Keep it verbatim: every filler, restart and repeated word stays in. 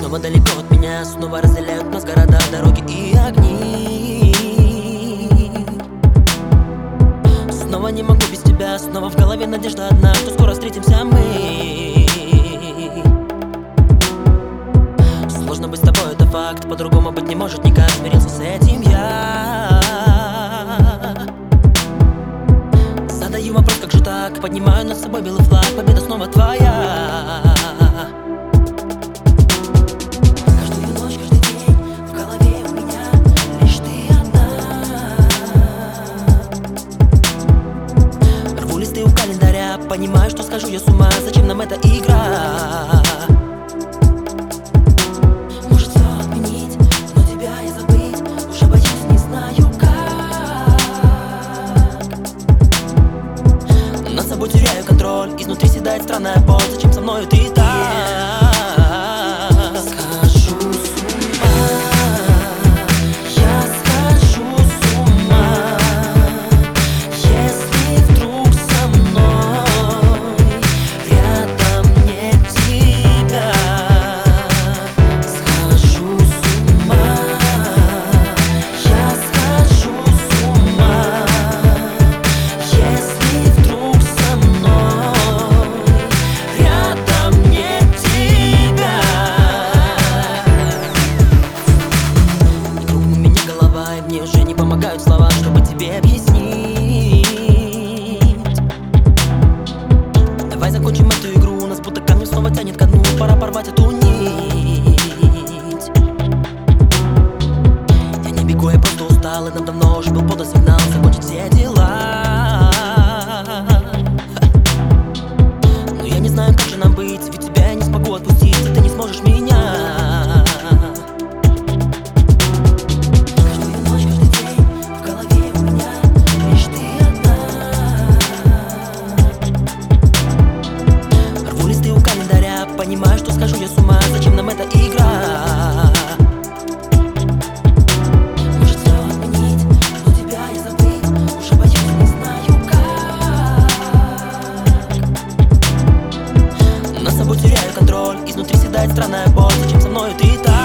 снова далеко от меня, снова разделяют нас города, дороги и огни. Снова не могу без тебя, снова в голове надежда одна, что скоро встретимся мы. Сложно быть с тобой, это факт, по-другому быть не может никак, смирился с этим я. Задаю вопрос, как же так, поднимаю над собой белый флаг, победа снова твоя. Каждую ночь, каждый день в голове у меня лишь ты одна. Рву листы у календаря, понимаю, что схожу я с ума, зачем нам эта игра? Может все отменить, но тебя я забыть уже боюсь, не знаю как. Над собой теряю контроль, изнутри седает странная боль, зачем со мною ты так? Схожу с ума, я схожу с ума, если вдруг со мной рядом нет тебя. Схожу с ума, я схожу с ума, если вдруг со мной рядом нет тебя. И кругом у меня голова, и мне уже не помогают слова, чтобы тебе объяснить. Давай закончим эту игру, нас будто камни снова тянет ко дну, пора порвать эту нить. Я не бегу, я просто устал, и нам давно уже был подан сигнал закончить все дела. Но я не знаю, как же нам быть, ведь тебя я не смогу отпустить, и ты не сможешь меня. Каждую ночь, каждый день в голове у меня лишь ты одна. Рву листы у календаря, понимаю, что схожу я с ума, зачем нам эта игра? Может все отменить, но тебя я забыть уже боюсь, не знаю как. Над собой теряю контроль, изнутри седает странная боль, зачем со мною ты так?